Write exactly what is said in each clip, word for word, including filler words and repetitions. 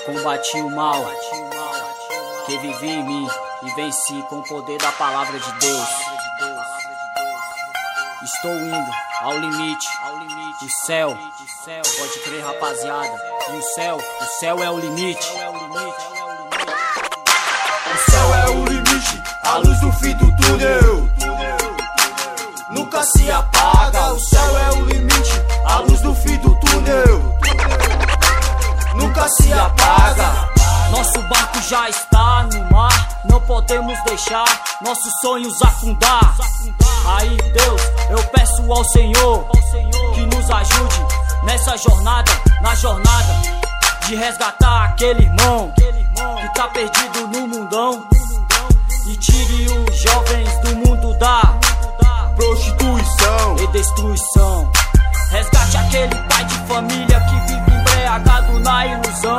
Combati o mal que vivia em mim e venci com o poder da palavra de Deus. Estou indo ao limite, o céu, pode crer, rapaziada. E o céu, o céu é o limite. O céu é o limite, a luz do fim do túnel nunca se apaga. O céu é o limite, a luz do fim do túnel nunca se apaga. Nosso barco já está no mar, não podemos deixar nossos sonhos afundar. Aí Deus, eu peço ao Senhor que nos ajude nessa jornada, na jornada de resgatar aquele irmão que tá perdido no mundão e tire os jovens do mundo da prostituição e destruição. Resgate aquele pai de família que vive embriagado na ilusão.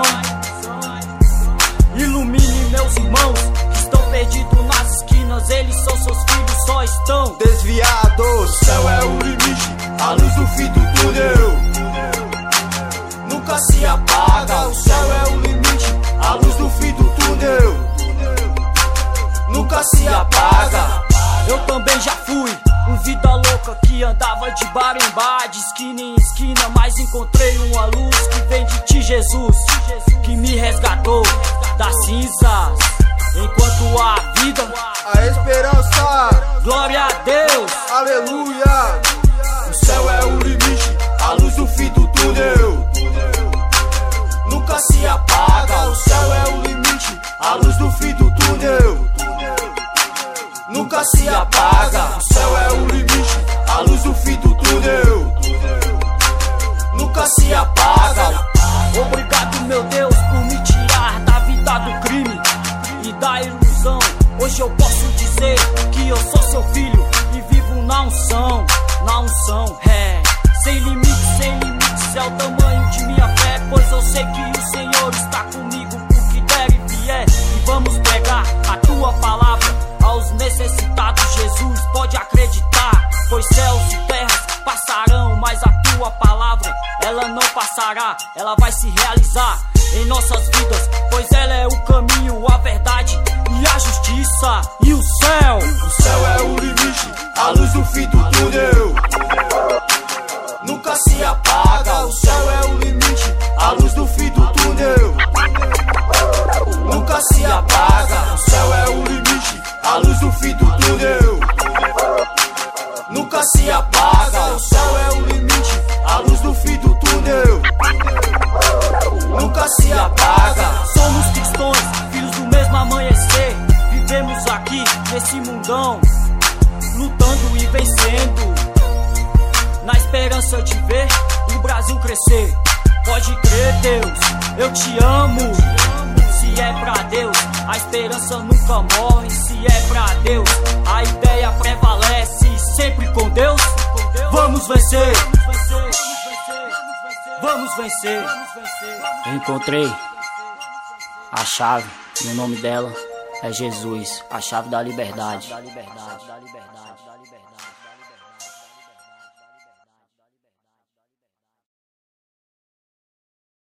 Ilumine meus irmãos que estão perdidos nas esquinas, eles são seus filhos, só estão desviados. O céu é o limite, a luz do fim do túnel nunca se apaga. O céu é o limite, a luz do fim do túnel nunca se apaga. Eu também já fui um vida louca que andava de bar em bar, de esquina em esquina, mas encontrei uma luz que vem de ti, Jesus, que me resgatou das cinzas. Enquanto a vida, a esperança, glória a Deus, aleluia. O céu é o limite, a luz do fim do túnel nunca se apaga. O céu é o limite, a luz do fim do túnel nunca se apaga. O céu é o limite, a luz do fim do túnel nunca se apaga. Obrigado, meu Deus, por me tirar da vida do crime e da ilusão. Hoje eu posso dizer que eu sou seu filho e vivo na unção, na unção, é. Sem limites, sem limites é o tamanho de minha fé, pois eu sei que o Senhor está comigo por que der e vier. E vamos pregar a tua palavra aos necessitados, Jesus, pode acreditar, pois céus e terras passarão, mas a tua palavra, ela não passará, ela vai se realizar em nossas vidas, pois ela é o caminho, a verdade e a justiça. E o céu, o céu é o limite, a luz do fim do túnel nunca se apaga. O céu é o limite, a luz do fim do túnel nunca se apaga. O céu é o limite, a luz do fim do túnel nunca se apaga. O céu é o limite, a luz do fim do túnel nunca se apaga. Somos cristãos, filhos do mesmo amanhecer, vivemos aqui nesse mundão, lutando e vencendo, na esperança de ver o Brasil crescer. Pode crer, Deus, eu te amo. Se é pra Deus, a esperança nunca morre. Se é pra Deus, a ideia prevalece. Sempre com Deus, vamos vencer. Vamos vencer. Encontrei a chave, e o nome dela é Jesus, a chave da liberdade.